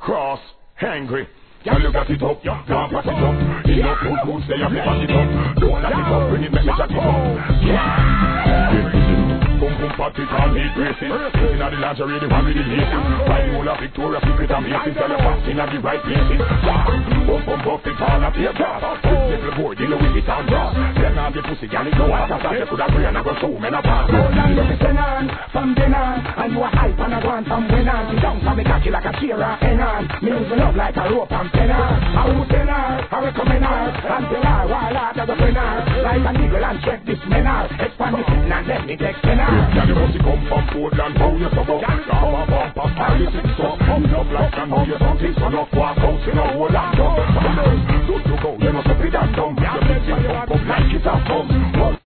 cross, angry. Girl, you got it up, can't pass it up. Enough good, say you pass it up. Don't let it up, bring it, make me chat it up. Yeah. Boom boom party, call me racing. Sitting at the lingerie, the one with the laces. Find all of Victoria Secret and Macy's. Tell you fast in at the right places. Boom boom buff it all up here, grass. Little boy, deal with it and grass. Then all the pussy, girl, it go out of sight. You could have brain and go show me a pass. Hold on, you're missing on from dinner. And you a hype and a go on from winner. Sit down for me cocky like a cheerer. Hang on, me moving up like a rope and tenor. I will send her, I will come in her. Until her, while out as a winner. Like a niggle and check this menor. Expand this and let me take tenor. Can you must come from Portland, how you so go? Java bumper, style you sing so. Come up like and know you something, so not walk out, you know, hold on, don't you go, you must be that dumb. You make it up like it's a bum.